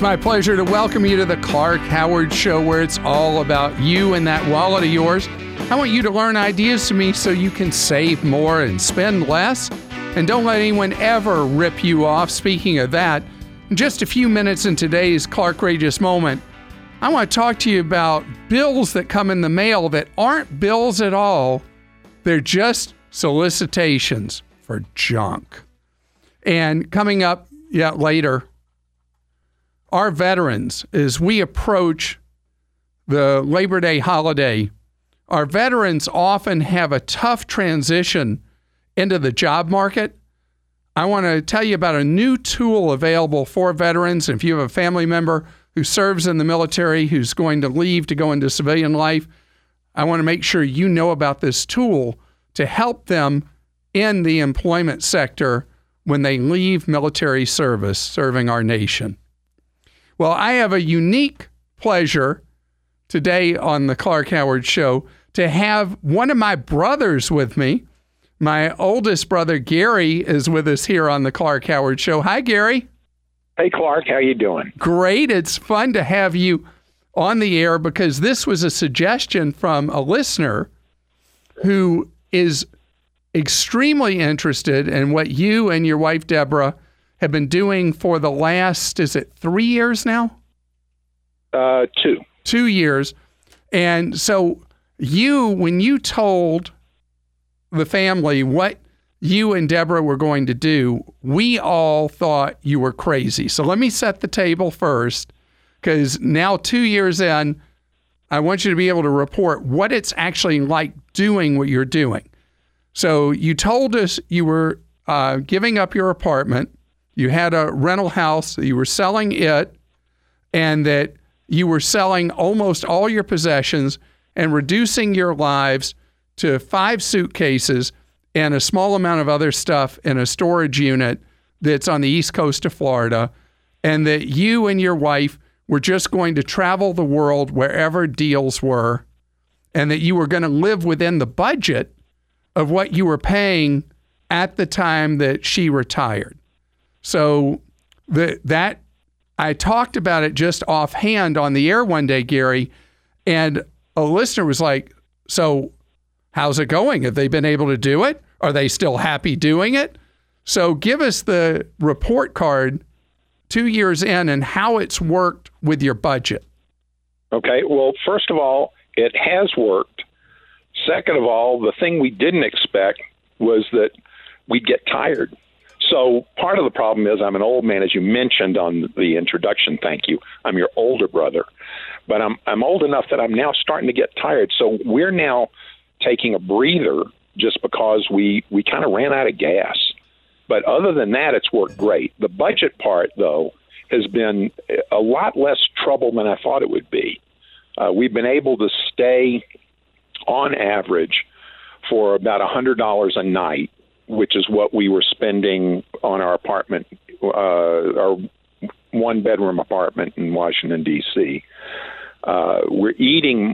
It's my pleasure to welcome you to the Clark Howard Show, where it's all about you and that wallet of yours. I want you to learn ideas from me so you can save more and spend less. And don't let anyone ever rip you off. Speaking of that, in just a few minutes in today's Clarkrageous Moment, I want to talk to you about bills that come in the mail that aren't bills at all. They're just solicitations for junk. And coming up later, our veterans, as we approach the Labor Day holiday, our veterans often have a tough transition into the job market. I want to tell you about a new tool available for veterans. If you have a family member who serves in the military, who's going to leave to go into civilian life, I want to make sure you know about this tool to help them in the employment sector when they leave military service serving our nation. Well, I have a unique pleasure today on the Clark Howard Show to have one of my brothers with me. My oldest brother, Gary, is with us here on the Clark Howard Show. Hi, Gary. Hey, Clark. How you doing? Great. It's fun to have you on the air because this was a suggestion from a listener who is extremely interested in what you and your wife, Deborah, have been doing for the last, is it 3 years now? 2. 2 years. And so when you told the family what you and Deborah were going to do, we all thought you were crazy. So let me set the table first, because now 2 years in, I want you to be able to report what it's actually like doing what you're doing. So you told us you were giving up your apartment. You had a rental house, you were selling it, and that you were selling almost all your possessions and reducing your lives to 5 suitcases and a small amount of other stuff in a storage unit that's on the east coast of Florida, and that you and your wife were just going to travel the world wherever deals were, and that you were going to live within the budget of what you were paying at the time that she retired. So that I talked about it just offhand on the air one day, Gary, and a listener was like, so how's it going? Have they been able to do it? Are they still happy doing it? So give us the report card 2 years in and how it's worked with your budget. Okay. Well, first of all, it has worked. Second of all, the thing we didn't expect was that we'd get tired. So part of the problem is I'm an old man, as you mentioned on the introduction. Thank you. I'm your older brother, but I'm old enough that I'm now starting to get tired. So we're now taking a breather just because we kind of ran out of gas. But other than that, it's worked great. The budget part, though, has been a lot less trouble than I thought it would be. We've been able to stay on average for about $100 a night, which is what we were spending on our apartment, our one-bedroom apartment in Washington, D.C. We're eating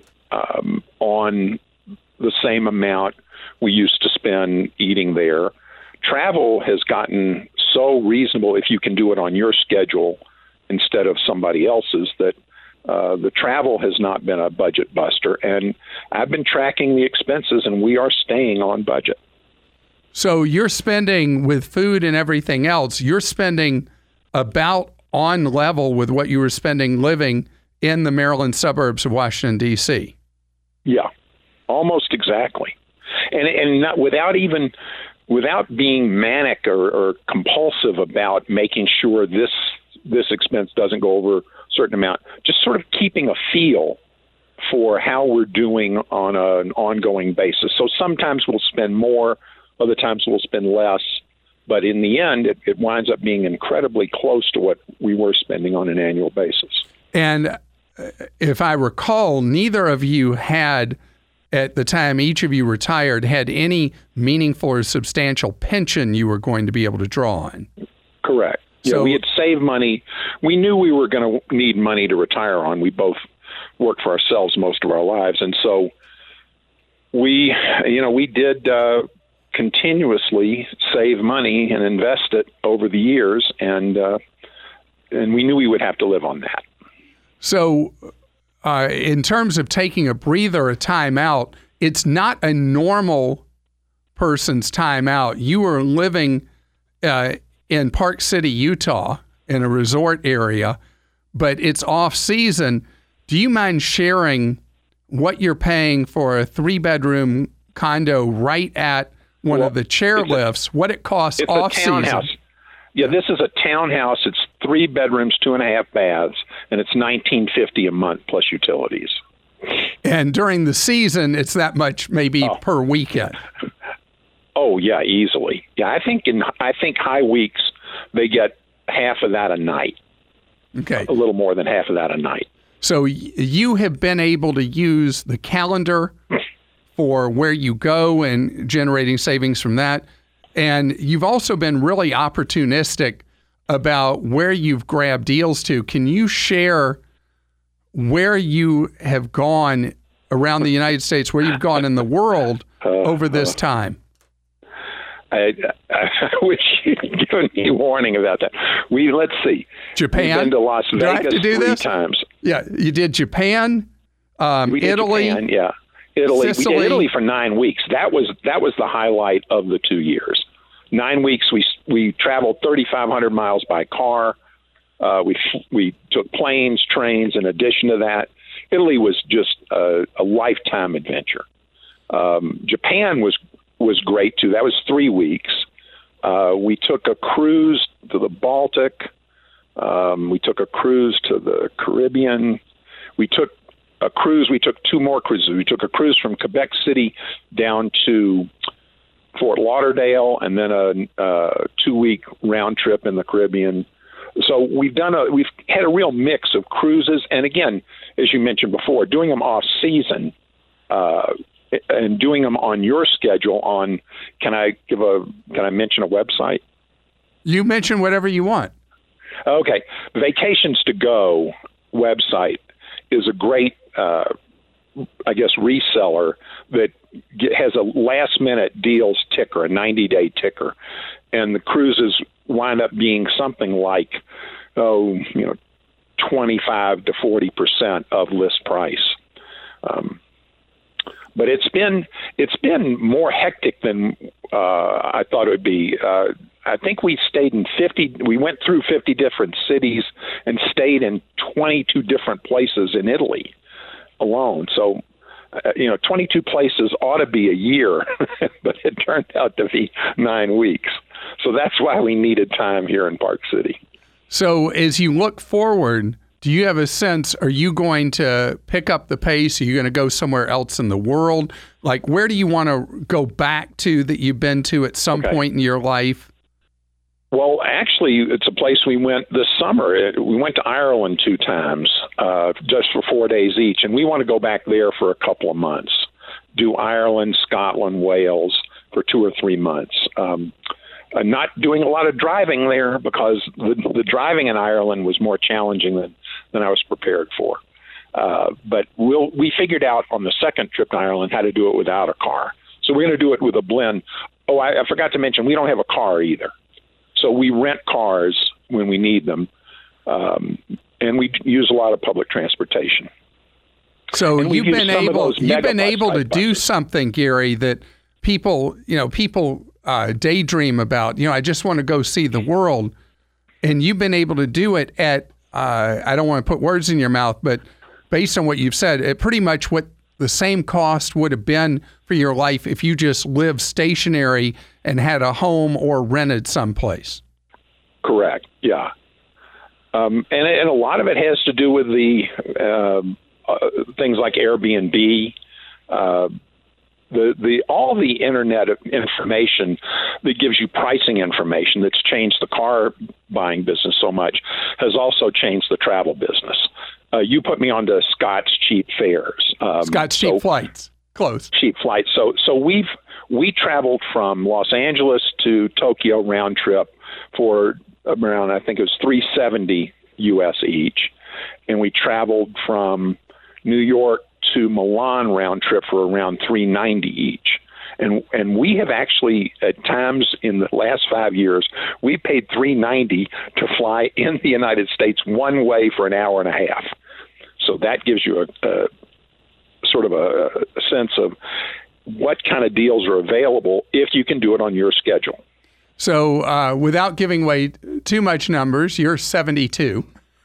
on the same amount we used to spend eating there. Travel has gotten so reasonable if you can do it on your schedule instead of somebody else's that the travel has not been a budget buster. And I've been tracking the expenses, and we are staying on budget. So you're spending with food and everything else, you're spending about on level with what you were spending living in the Maryland suburbs of Washington, D.C. Yeah, almost exactly. And not without being manic or compulsive about making sure this expense doesn't go over a certain amount, just sort of keeping a feel for how we're doing on an ongoing basis. So sometimes we'll spend more, other times we'll spend less, but in the end, it winds up being incredibly close to what we were spending on an annual basis. And if I recall, neither of you had, at the time each of you retired, had any meaningful or substantial pension you were going to be able to draw on. Correct. So, we had saved money. We knew we were going to need money to retire on. We both worked for ourselves most of our lives, and so we did continuously save money and invest it over the years, and and we knew we would have to live on that. So, in terms of taking a breather, a time out, it's not a normal person's time out. You were living in Park City, Utah, in a resort area, but it's off season. Do you mind sharing what you're paying for a 3-bedroom condo right at one of the chairlifts, what it costs off season? Yeah, this is a townhouse. It's 3 bedrooms, 2.5 baths, and it's $19.50 a month plus utilities. And during the season, it's that much maybe per weekend. Oh yeah, easily. Yeah, I think high weeks they get half of that a night. Okay, a little more than half of that a night. So you have been able to use the calendar for where you go and generating savings from that. And you've also been really opportunistic about where you've grabbed deals to. Can you share where you have gone around the United States, where you've gone in the world over this time? I wish you'd given me warning about that. Let's see. Japan. We've been to Las Vegas do I have to do 3 this? times. Yeah, you did Japan, we did Italy. Japan, yeah. Italy. Sicily. We did Italy for 9 weeks. That was the highlight of the 2 years. 9 weeks. We traveled 3,500 miles by car. We took planes, trains. In addition to that, Italy was just a lifetime adventure. Japan was great too. That was 3 weeks. We took a cruise to the Baltic. We took a cruise to the Caribbean. We took 2 more cruises. We took a cruise from Quebec City down to Fort Lauderdale, and then a 2-week round trip in the Caribbean. So we've had a real mix of cruises, and again, as you mentioned before, doing them off season, and doing them on your schedule. Can I mention a website? You mention whatever you want. Okay, Vacations to Go website is a great, reseller that has a last-minute deals ticker, a 90-day ticker, and the cruises wind up being something like, 25 to 40% of list price. But it's been more hectic than I thought it would be. I think we went through 50 different cities and stayed in 22 different places in Italy alone. So, 22 places ought to be a year, but it turned out to be 9 weeks. So that's why we needed time here in Park City. So as you look forward, do you have a sense, are you going to pick up the pace? Are you going to go somewhere else in the world? Like, where do you want to go back to that you've been to at some point in your life? Well, actually, it's a place we went this summer. We went to Ireland 2 times, just for 4 days each, and we want to go back there for a couple of months, do Ireland, Scotland, Wales for 2 or 3 months. I'm not doing a lot of driving there because the driving in Ireland was more challenging than I was prepared for. But we figured out on the second trip to Ireland how to do it without a car. So we're going to do it with a blend. Oh, I forgot to mention, we don't have a car either. So we rent cars when we need them, and we use a lot of public transportation. So you've been able to do something, Gary, that people daydream about. I just want to go see the world, and you've been able to do it at. I don't want to put words in your mouth, but based on what you've said, it pretty much what the same cost would have been for your life if you just lived stationary and had a home or rented someplace. Correct. Yeah. And a lot of it has to do with the things like Airbnb, all the internet information that gives you pricing information that's changed the car buying business so much has also changed the travel business. You put me onto Scott's Cheap Fares. Scott's Cheap Flights. Close. Cheap Flights. So we traveled from Los Angeles to Tokyo round trip for around, I think it was $370 US each. And we traveled from New York to Milan round trip for around $390 each. And we have actually, at times in the last 5 years, we paid $390 to fly in the United States one way for an hour and a half. So that gives you a sort of a sense of what kind of deals are available if you can do it on your schedule. So without giving away too much numbers, you're 72.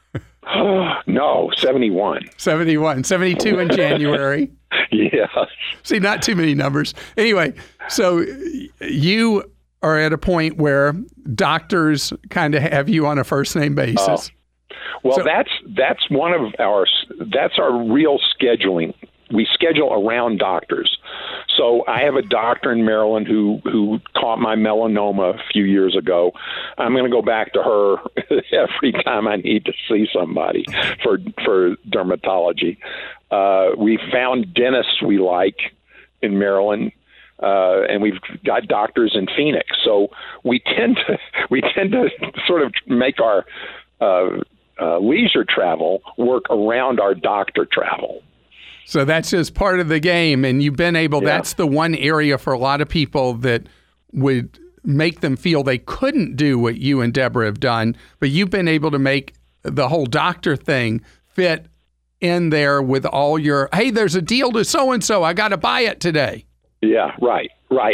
No, 71. 71. 72 in January. Yeah. See, not too many numbers. Anyway, so you are at a point where doctors kind of have you on a first name basis. Well, so, that's one of that's our real scheduling. We schedule around doctors. So I have a doctor in Maryland who caught my melanoma a few years ago. I'm going to go back to her every time I need to see somebody for dermatology. We found dentists we like in Maryland, and we've got doctors in Phoenix. So we tend to sort of make our leisure travel work around our doctor travel. So that's just part of the game, and you've been able, that's the one area for a lot of people that would make them feel they couldn't do what you and Deborah have done, but you've been able to make the whole doctor thing fit in there with all your, hey, there's a deal to so-and-so, I got to buy it today. Yeah, right.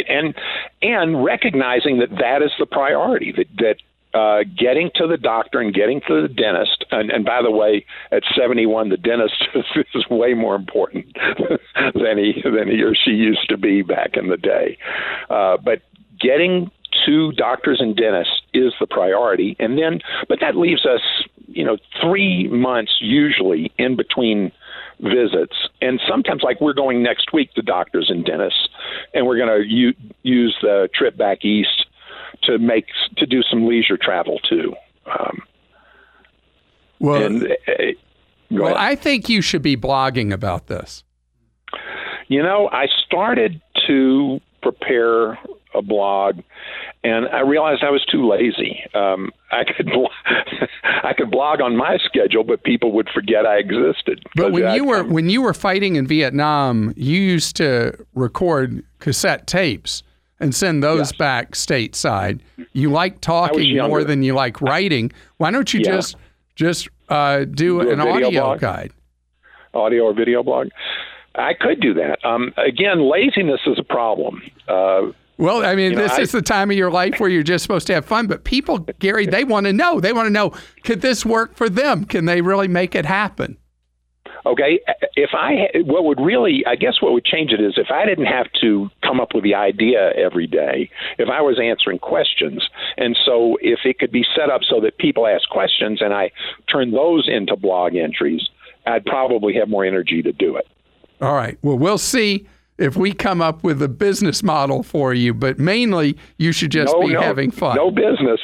And recognizing that is the priority, that getting to the doctor and getting to the dentist, and by the way, at 71, the dentist is way more important than he or she used to be back in the day. But getting to doctors and dentists is the priority, but that leaves us, 3 months usually in between visits, and sometimes, like we're going next week to doctors and dentists, and we're going to use the trip back east to do some leisure travel too. I think you should be blogging about this. I started to prepare a blog, and I realized I was too lazy. I could blog on my schedule, but people would forget I existed. But when you were fighting in Vietnam, you used to record cassette tapes and send those back stateside. You like talking more than you like writing. Why don't you just do an audio guide? Audio or video blog? I could do that. Again, laziness is a problem. Well, I mean, this is the time of your life where you're just supposed to have fun. But people, Gary, they want to know. They want to know, could this work for them? Can they really make it happen? Okay, what would change it is if I didn't have to come up with the idea every day, if I was answering questions. And so if it could be set up so that people ask questions and I turn those into blog entries, I'd probably have more energy to do it. All right. Well, we'll see if we come up with a business model for you, but mainly you should just be having fun. No business,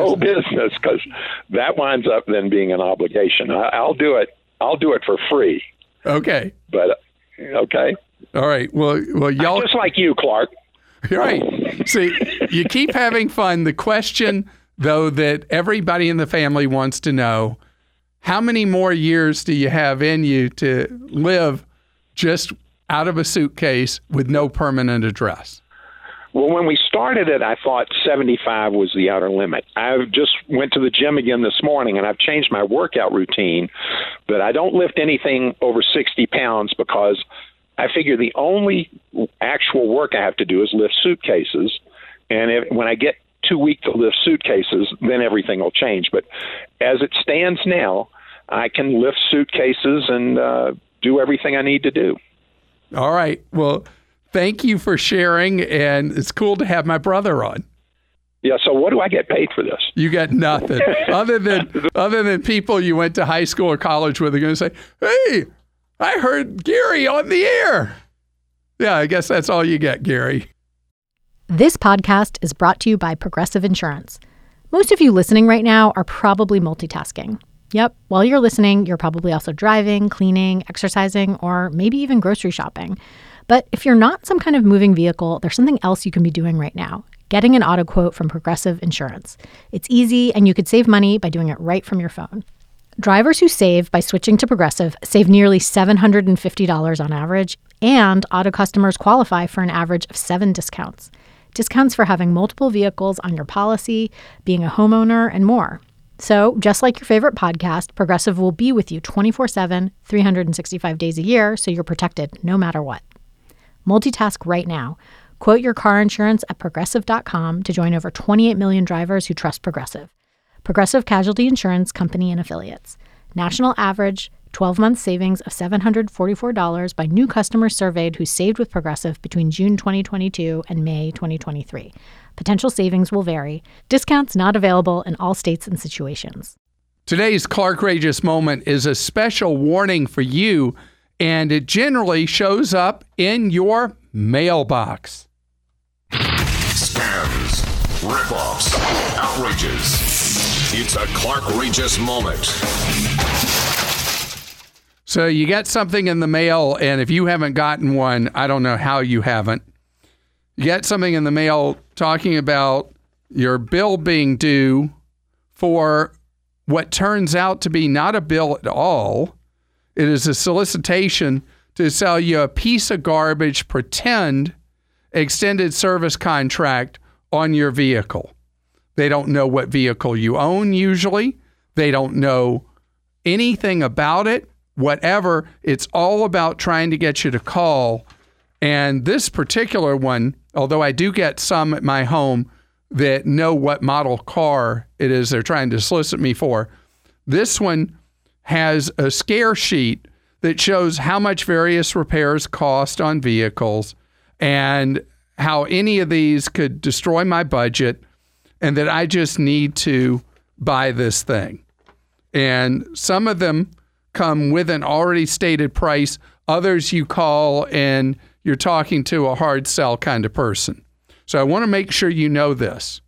because that winds up then being an obligation. I'll do it. I'll do it for free. Okay. But, okay. All right. Well, y'all. I'm just like you, Clark. Right. See, you keep having fun. The question, though, that everybody in the family wants to know, how many more years do you have in you to live just out of a suitcase with no permanent address? Well, when we started it, I thought 75 was the outer limit. I just went to the gym again this morning, and I've changed my workout routine, but I don't lift anything over 60 pounds because I figure the only actual work I have to do is lift suitcases, and when I get too weak to lift suitcases, then everything will change. But as it stands now, I can lift suitcases and do everything I need to do. All right. Well, thank you for sharing, and it's cool to have my brother on. Yeah, so what do I get paid for this? You get nothing. other than people you went to high school or college with are going to say, hey, I heard Gary on the air. Yeah, I guess that's all you get, Gary. This podcast is brought to you by Progressive Insurance. Most of you listening right now are probably multitasking. Yep, while you're listening, you're probably also driving, cleaning, exercising, or maybe even grocery shopping. But if you're not some kind of moving vehicle, there's something else you can be doing right now. Getting an auto quote from Progressive Insurance. It's easy, and you could save money by doing it right from your phone. Drivers who save by switching to Progressive save nearly $750 on average And auto customers qualify for an average of 7 discounts. Discounts for having multiple vehicles on your policy, being a homeowner, and more. So, just like your favorite podcast, Progressive will be with you 24/7, 365 days a year, so you're protected no matter what. Multitask right now. Quote your car insurance at Progressive.com to join over 28 million drivers who trust Progressive. Progressive Casualty Insurance Company and Affiliates. National average 12-month savings of $744 by new customers surveyed who saved with Progressive between June 2022 and May 2023. Potential savings will vary. Discounts not available in all states and situations. Today's Clarkrageous Moment is a special warning for you, and it generally shows up in your mailbox. Scams, rip-offs, outrages. It's a Clarkrageous Moment. So you get something in the mail, and if you haven't gotten one, I don't know how you haven't. You get something in the mail talking about your bill being due for what turns out to be not a bill at all. It is a solicitation to sell you a piece of garbage pretend extended service contract on your vehicle. They don't know what vehicle you own usually. They don't know anything about it. Whatever, it's all about trying to get you to call. And this particular one, although I do get some at my home that know what model car it is they're trying to solicit me for, this one has a scare sheet that shows how much various repairs cost on vehicles and how any of these could destroy my budget and that I just need to buy this thing. And some of them come with an already stated price. Others you call and you're talking to a hard sell kind of person. So I want to make sure you know this.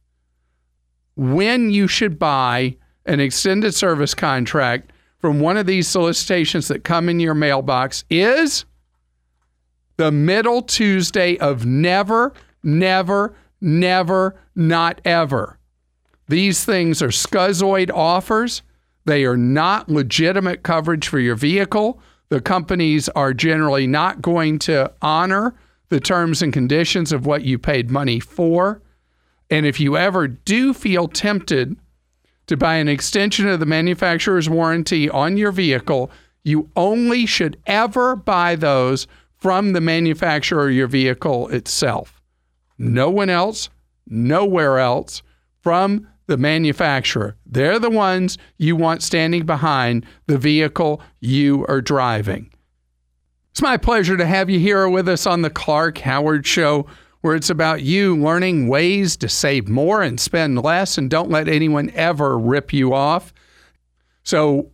When you should buy an extended service contract from one of these solicitations that come in your mailbox is the middle Tuesday of never, never, never, not ever. These things are scuzoid offers. They are not legitimate coverage for your vehicle. The companies are generally not going to honor the terms and conditions of what you paid money for. And if you ever do feel tempted to buy an extension of the manufacturer's warranty on your vehicle, you only should ever buy those from the manufacturer of your vehicle itself. No one else, nowhere else, from the manufacturer. They're the ones you want standing behind the vehicle you are driving. It's my pleasure to have you here with us on the Clark Howard Show, where it's about you learning ways to save more and spend less and don't let anyone ever rip you off. So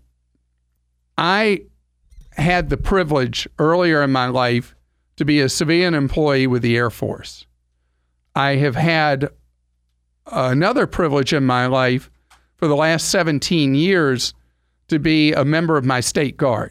I had the privilege earlier in my life to be a civilian employee with the Air Force. I have had another privilege in my life for the last 17 years to be a member of my state guard.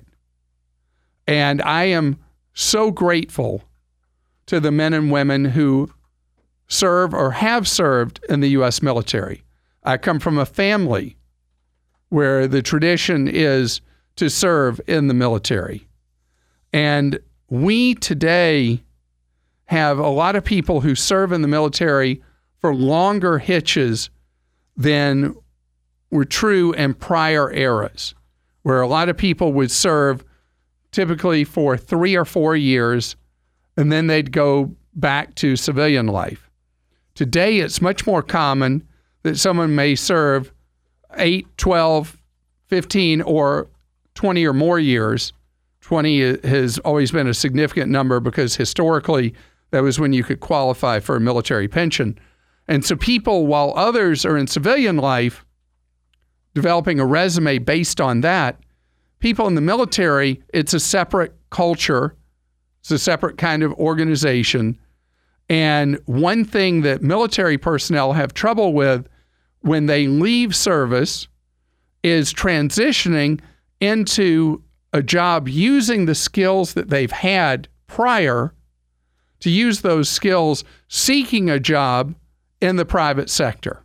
And I am so grateful to the men and women who serve or have served in the U.S. military. I come from a family where the tradition is to serve in the military. And we today have a lot of people who serve in the military for longer hitches than were true in prior eras, where a lot of people would serve typically for 3 or 4 years, and then they'd go back to civilian life. Today, it's much more common that someone may serve 8, 12, 15, or 20 or more years. 20 has always been a significant number because historically, that was when you could qualify for a military pension. And so people, while others are in civilian life, developing a resume based on that, people in the military, it's a separate culture. It's a separate kind of organization. And one thing that military personnel have trouble with when they leave service is transitioning into a job using the skills that they've had prior to use those skills seeking a job in the private sector.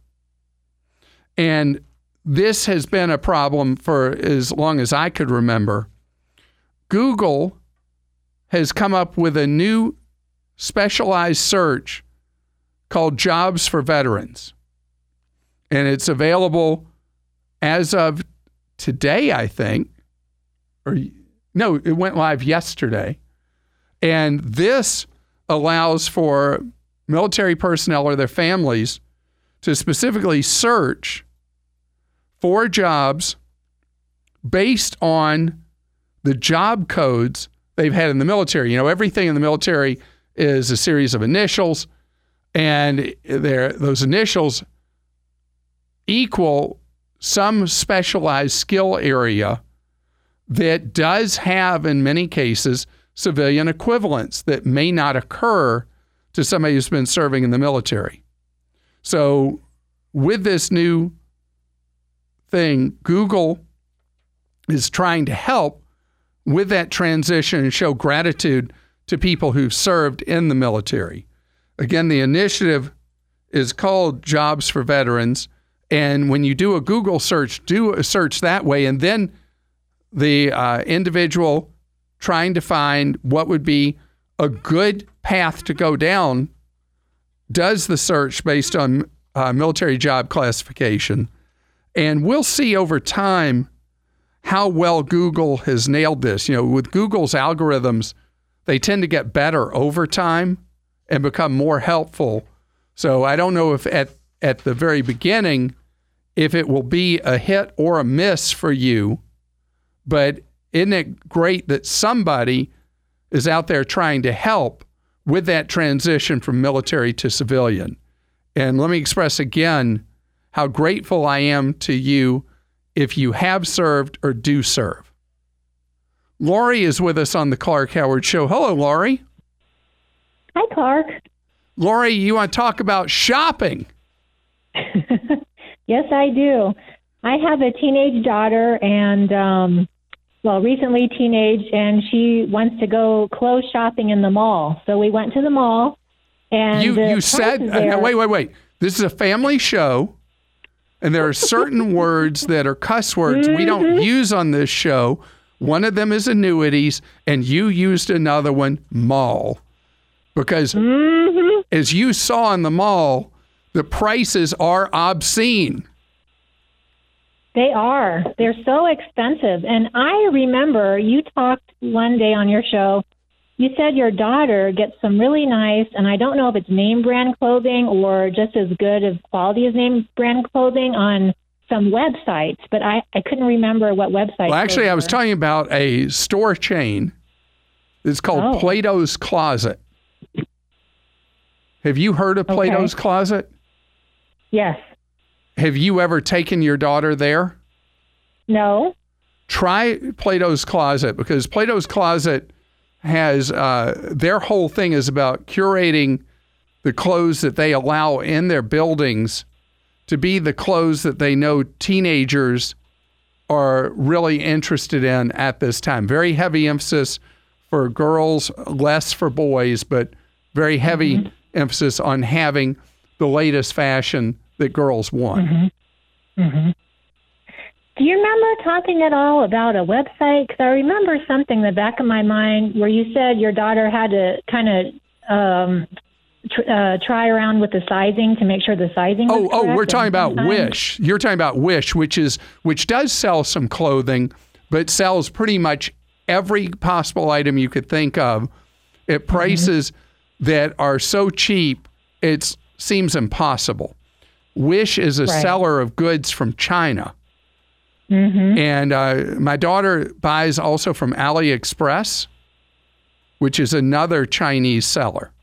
And this has been a problem for as long as I could remember. Google has come up with a new specialized search called Jobs for Veterans. And it's available as of today, I think. No, it went live yesterday. And this allows for military personnel or their families to specifically search for jobs based on the job codes they've had in the military. You know, everything in the military is a series of initials, and those initials equal some specialized skill area that does have, in many cases, civilian equivalents that may not occur to somebody who's been serving in the military. So with this new thing, Google is trying to help with that transition and show gratitude to people who've served in the military. Again, the initiative is called Jobs for Veterans. And when you do a Google search, do a search that way. And then the individual trying to find what would be a good path to go down does the search based on military job classification. And we'll see over time how well Google has nailed this. You know, with Google's algorithms, they tend to get better over time and become more helpful. So I don't know if at the very beginning, if it will be a hit or a miss for you, but isn't it great that somebody is out there trying to help with that transition from military to civilian? And let me express again how grateful I am to you if you have served or do serve. Lori is with us on the Clark Howard Show. Hello, Lori. Hi, Clark. Lori, you want to talk about shopping? Yes, I do. I have a teenage daughter and, recently teenage, and she wants to go clothes shopping in the mall. So we went to the mall, and you said, wait. This is a family show, and there are certain words that are cuss words we don't use on this show. One of them is annuities, and you used another one, mall. Because as you saw in the mall, the prices are obscene. They are. They're so expensive. And I remember you talked one day on your show, you said your daughter gets some really nice, and I don't know if it's name brand clothing or just as good of quality as name brand clothing on some websites, but I couldn't remember what website. Well, actually, I was talking about a store chain. It's called Plato's Closet. Have you heard of Plato's Closet? Yes. Have you ever taken your daughter there? No. Try Plato's Closet, because Plato's Closet has, their whole thing is about curating the clothes that they allow in their buildings to be the clothes that they know teenagers are really interested in at this time. Very heavy emphasis for girls, less for boys, but very heavy emphasis on having the latest fashion that girls want. Do you remember talking at all about a website? Because I remember something in the back of my mind where you said your daughter had to kind of try around with the sizing to make sure the sizing was correct. We're talking about Wish. You're talking about Wish, which does sell some clothing, but sells pretty much every possible item you could think of at prices that are so cheap it seems impossible. Wish is a seller of goods from China. And my daughter buys also from AliExpress, which is another Chinese seller.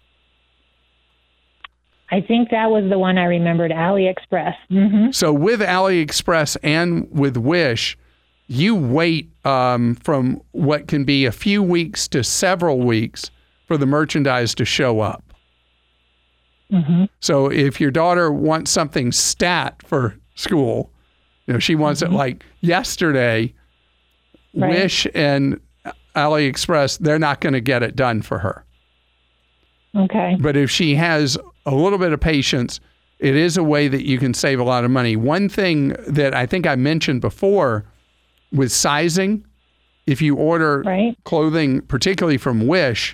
I think that was the one I remembered, AliExpress. So with AliExpress and with Wish, you wait from what can be a few weeks to several weeks for the merchandise to show up. So if your daughter wants something stat for school, you know, she wants it like yesterday, Wish and AliExpress, they're not going to get it done for her. Okay. But if she has a little bit of patience, it is a way that you can save a lot of money. One thing that I think I mentioned before with sizing if you order Right. clothing, particularly from Wish,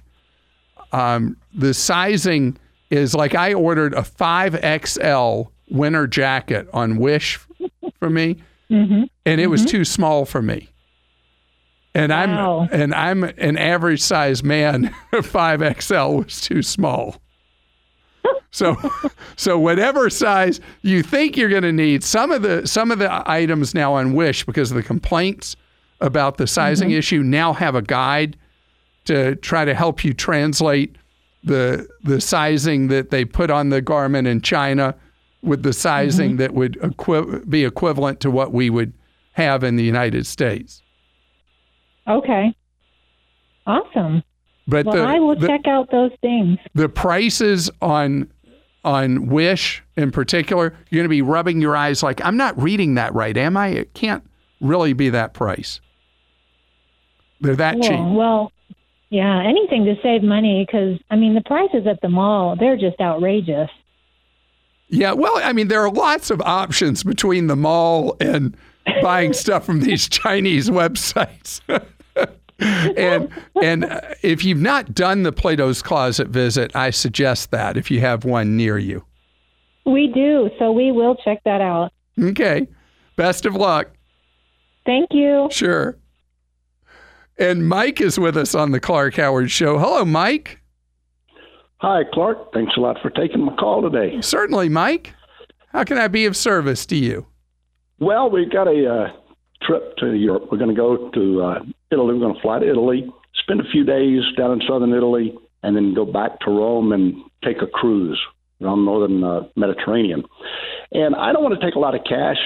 the sizing is like I ordered a 5XL winter jacket on Wish for me, and it was too small for me. And Wow. I'm an average size man. 5XL was too small. So whatever size you think you're going to need, some of the items now on Wish, because of the complaints about the sizing issue, now have a guide to try to help you translate the sizing that they put on the garment in China with the sizing that would be equivalent to what we would have in the United States. Okay. Awesome. But Well, I will check out those things. the prices on Wish in particular, you're going to be rubbing your eyes like, I'm not reading that right, am I? It can't really be that price. They're that cheap. Well, yeah, anything to save money because, I mean, the prices at the mall, they're just outrageous. Yeah, well, I mean, there are lots of options between the mall and buying stuff from these Chinese websites. and if you've not done the Plato's Closet visit, I suggest that if you have one near you. We do, so we will check that out. Okay. Best of luck. Thank you. Sure. And Mike is with us on the Clark Howard Show. Hello, Mike. Hi, Clark. Thanks a lot for taking my call today. Certainly, Mike. How can I be of service to you? Well, we've got a trip to Europe. We're going to go to Italy. We're going to fly to Italy, spend a few days down in southern Italy, and then go back to Rome and take a cruise around northern Mediterranean. And I don't want to take a lot of cash.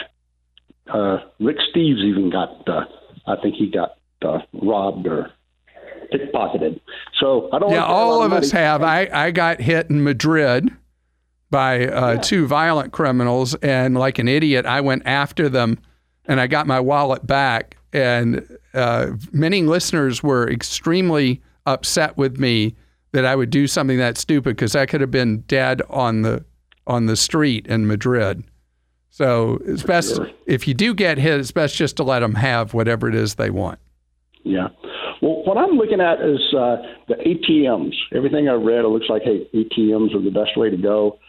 Rick Steves even got, I think he got robbed or pickpocketed. So I don't. Yeah, all of us have. I got hit in Madrid by two violent criminals, and like an idiot, I went after them, and I got my wallet back. And many listeners were extremely upset with me that I would do something that stupid because I could have been dead on the street in Madrid. So it's best if you do get hit, it's best just to let them have whatever it is they want. Yeah. Well, what I'm looking at is the ATMs. Everything I've read, it looks like, hey, ATMs are the best way to go.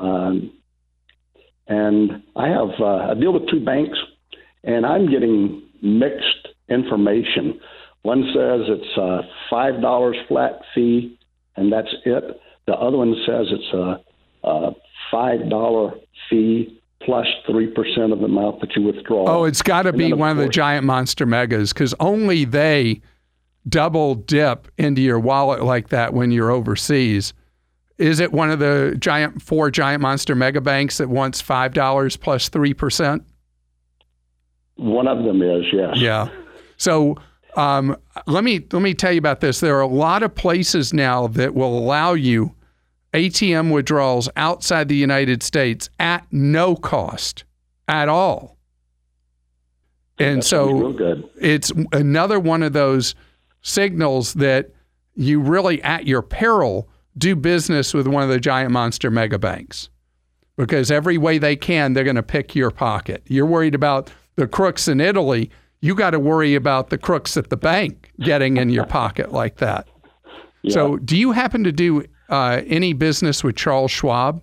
And I have I deal with two banks, and I'm getting mixed information. One says it's a $5 flat fee, and that's it. The other one says it's a $5 fee plus 3% of the amount that you withdraw. Oh, it's got to be one of the giant monster megas because only they double dip into your wallet like that when you're overseas. Is it one of the four giant monster mega banks that wants $5 plus 3%? One of them is, yes. Yeah. So let me tell you about this. There are a lot of places now that will allow you ATM withdrawals outside the United States at no cost at all. And so real good. It's another one of those signals that you really, at your peril, do business with one of the giant monster mega banks. Because every way they can, they're going to pick your pocket. You're worried about the crooks in Italy. You got to worry about the crooks at the bank getting in your pocket like that. Yeah. So do you happen to do any business with Charles Schwab?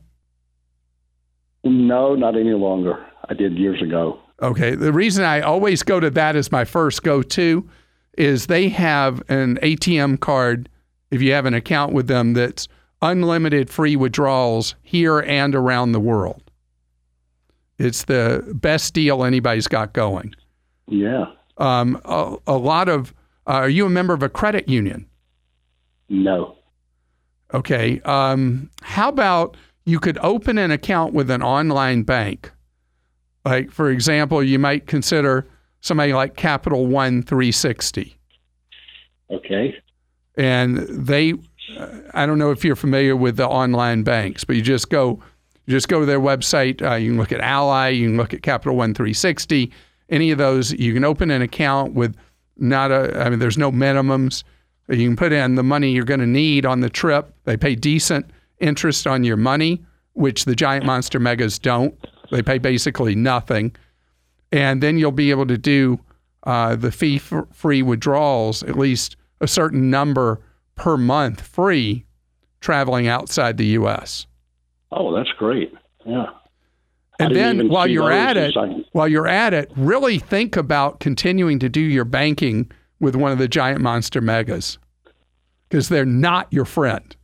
No, not any longer. I did years ago. Okay. The reason I always go to that as my first go-to is they have an ATM card, if you have an account with them, that's unlimited free withdrawals here and around the world. It's the best deal anybody's got going. Yeah. A lot of, are you a member of a credit union? No. Okay. How about you could open an account with an online bank? Like, for example, you might consider somebody like Capital One 360. Okay. And they, I don't know if you're familiar with the online banks, but you just go to their website. You can look at Ally, you can look at Capital One 360, any of those. You can open an account with there's no minimums. You can put in the money you're going to need on the trip. They pay decent interest on your money, which the giant monster megas don't. They pay basically nothing. And then you'll be able to do the fee-free withdrawals, at least a certain number per month free traveling outside the U.S. Oh, that's great. Yeah. And then while you're at it, really think about continuing to do your banking with one of the giant monster megas, because they're not your friend.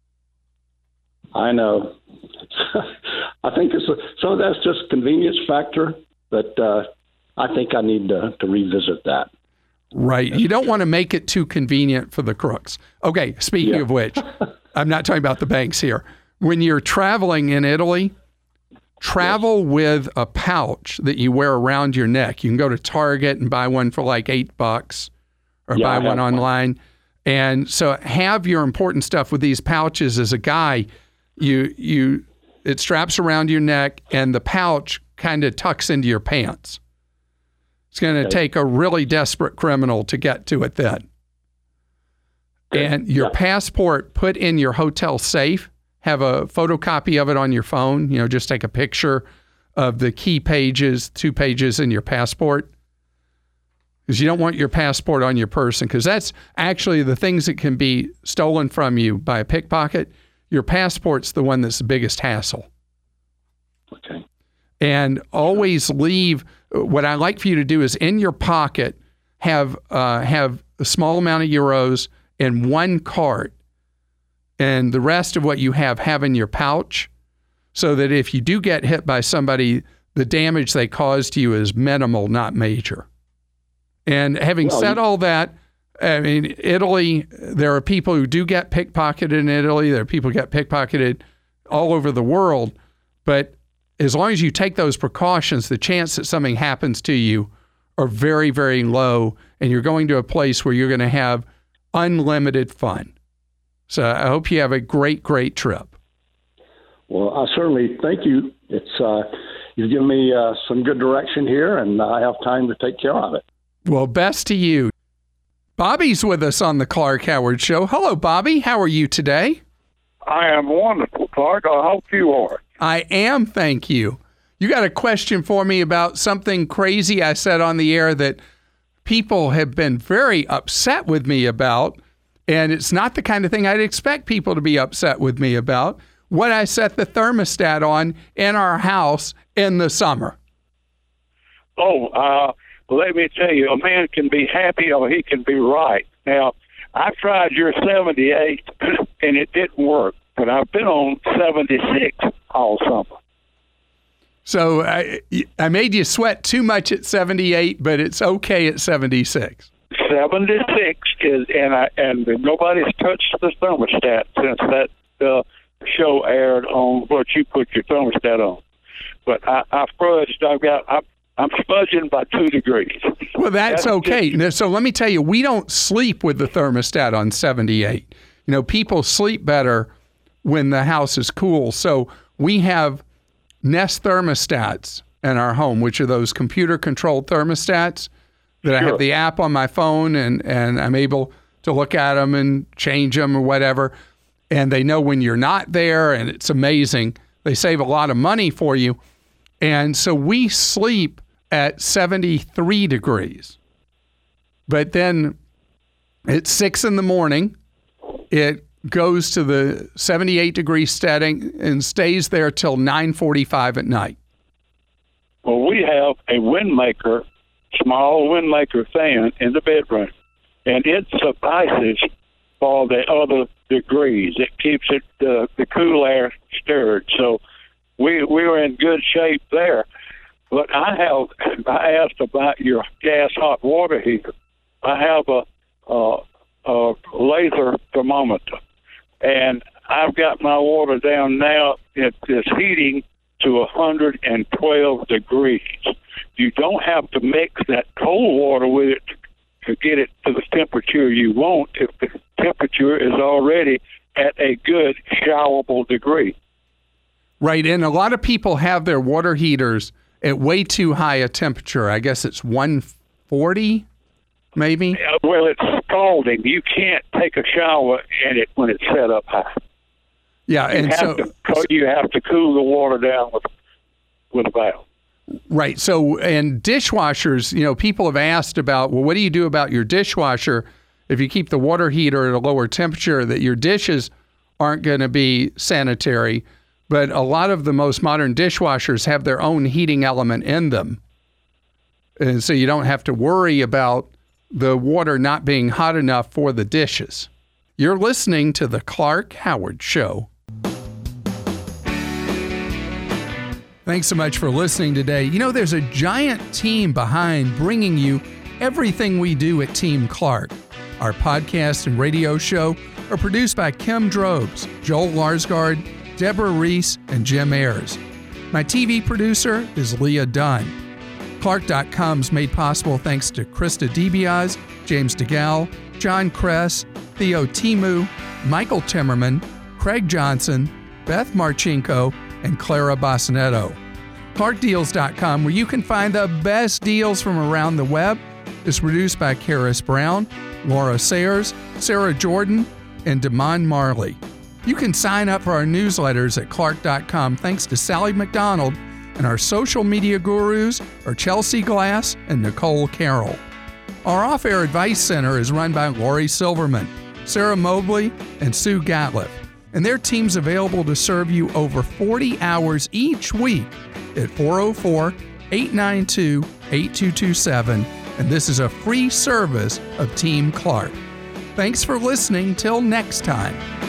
I know. I think some of that's just convenience factor, but I think I need to revisit that. Right. You don't want to make it too convenient for the crooks. Okay, speaking of which, I'm not talking about the banks here. When you're traveling in Italy, travel with a pouch that you wear around your neck. You can go to Target and buy one for like $8 or buy one online. And so have your important stuff with these pouches. As a guy, it straps around your neck and the pouch kind of tucks into your pants. It's going to take a really desperate criminal to get to it then. And your passport, put in your hotel safe. Have a photocopy of it on your phone. Just take a picture of the key pages, 2 pages in your passport. Because you don't want your passport on your person, because that's actually the things that can be stolen from you by a pickpocket. Your passport's the one that's the biggest hassle. Okay. And always leave, what I like for you to do is in your pocket, have a small amount of euros and 1 card. And the rest of what you have in your pouch, so that if you do get hit by somebody, the damage they caused to you is minimal, not major. And having said all that, I mean, Italy, there are people who do get pickpocketed in Italy. There are people who get pickpocketed all over the world. But as long as you take those precautions, the chance that something happens to you are very, very low. And you're going to a place where you're going to have unlimited fun. So I hope you have a great, great trip. Well, I certainly thank you. It's you've given me some good direction here, and I have time to take care of it. Well, best to you. Bobby's with us on the Clark Howard Show. Hello, Bobby. How are you today? I am wonderful, Clark. I hope you are. I am, thank you. You got a question for me about something crazy I said on the air that people have been very upset with me about. And it's not the kind of thing I'd expect people to be upset with me about. What I set the thermostat on in our house in the summer. Let me tell you, a man can be happy or he can be right. Now, I tried your 78 and it didn't work, but I've been on 76 all summer. So I made you sweat too much at 78, but it's okay at 76. 76 is, and nobody's touched the thermostat since that show aired on what you put your thermostat on. But I fudged. I'm fudging by 2 degrees. Well, that's okay. So let me tell you, we don't sleep with the thermostat on 78. People sleep better when the house is cool. So we have Nest thermostats in our home, which are those computer-controlled thermostats that I have the app on my phone, and I'm able to look at them and change them or whatever. And they know when you're not there, and it's amazing. They save a lot of money for you. And so we sleep at 73 degrees. But then at 6 in the morning, it goes to the 78-degree setting and stays there till 9:45 at night. Well, we have a Windmaker, small Windmaker fan in the bedroom, and it suffices for the other degrees. It keeps it the cool air stirred. So we were in good shape there. But I asked about your gas hot water heater. I have a laser thermometer, and I've got my water down now. It is heating to 112 degrees. You don't have to mix that cold water with it to get it to the temperature you want if the temperature is already at a good showerable degree. Right, and a lot of people have their water heaters at way too high a temperature. I guess it's 140, maybe? Well, it's scalding. You can't take a shower in it when it's set up high. Yeah, you have to cool the water down with a valve. Right. So, and dishwashers, people have asked about, well, what do you do about your dishwasher if you keep the water heater at a lower temperature, that your dishes aren't going to be sanitary? But a lot of the most modern dishwashers have their own heating element in them. And so you don't have to worry about the water not being hot enough for the dishes. You're listening to The Clark Howard Show. Thanks so much for listening today. There's a giant team behind bringing you everything we do at Team Clark. Our podcast and radio show are produced by Kim Drobes, Joel Larsgaard, Deborah Reese, and Jim Ayers. My TV producer is Leah Dunn. Clark.com is made possible thanks to Krista DiBiase, James DeGal, John Kress, Theo Timu, Michael Timmerman, Craig Johnson, Beth Marchenko, and Clara Bassonetto. ClarkDeals.com, where you can find the best deals from around the web, is produced by Karis Brown, Laura Sayers, Sarah Jordan, and Damon Marley. You can sign up for our newsletters at Clark.com thanks to Sally McDonald, and our social media gurus are Chelsea Glass and Nicole Carroll. Our off-air advice center is run by Lori Silverman, Sarah Mobley, and Sue Gatliff, and their team's available to serve you over 40 hours each week at 404-892-8227, and this is a free service of Team Clark. Thanks for listening. Till next time.